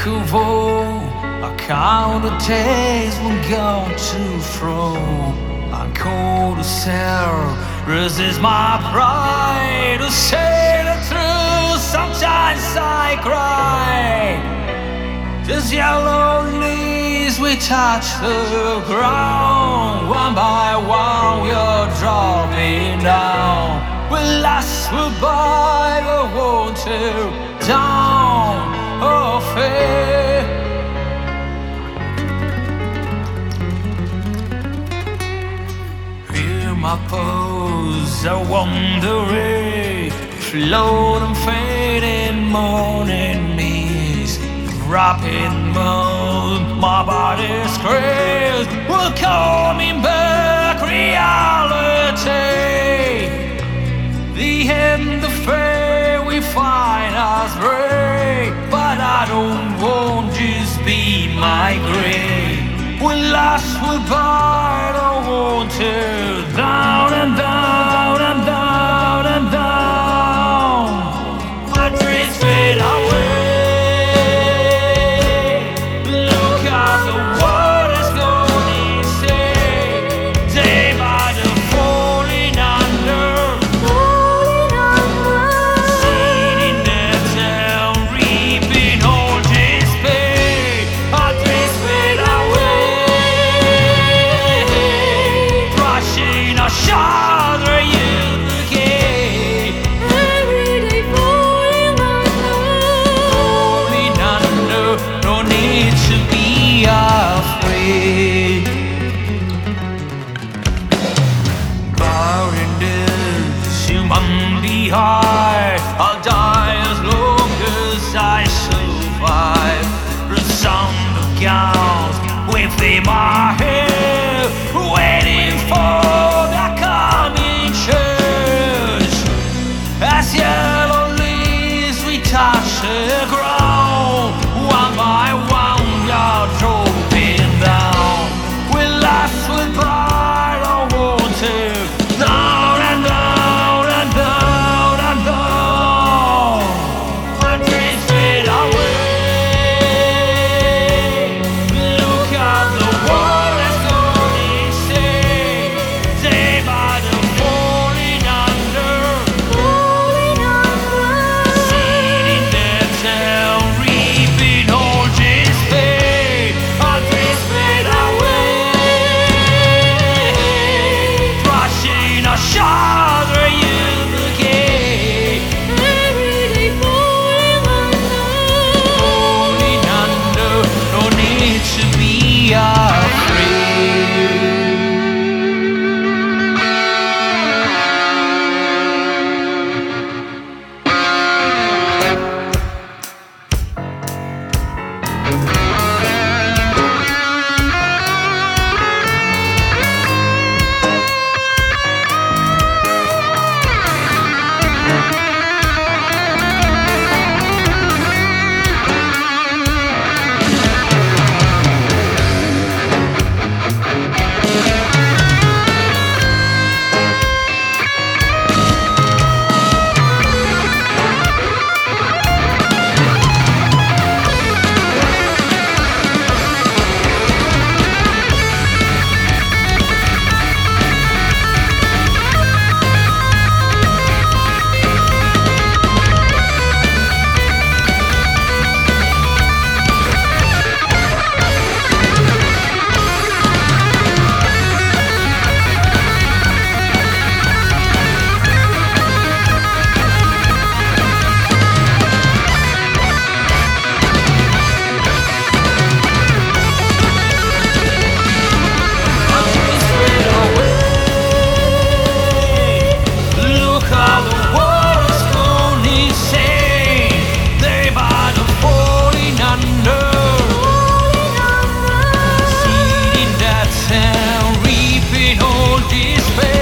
cool. I count the days when gone too fro. I call to sell, resist my pride to say the truth. Sometimes I cry. Just yellow leaves we touch the ground. One by one we're dropping down. We last will by the water down of it. Hear my pose, I wandering, float and fading morning mist. Rapid mood, my body screams, we're coming back reality. The end of fate we find us break, but I don't want just be my grave. We lost, we bite, I want to down and down and down and down. My dreams fade away. I'll die as long as I survive. The sound of gowns within my head, waiting for the coming church. As yellow leaves we touch the ground, one by one you're dropping down. We last with pride on water, down and down and down and down. My dreams fade away. Look at the world that's gone insane. Day by the falling under, seeding their town, reaping all this pain. Our dreams fade away, crushing our shoulder you again. Falling under, no need to be afraid. Reaping all this pain.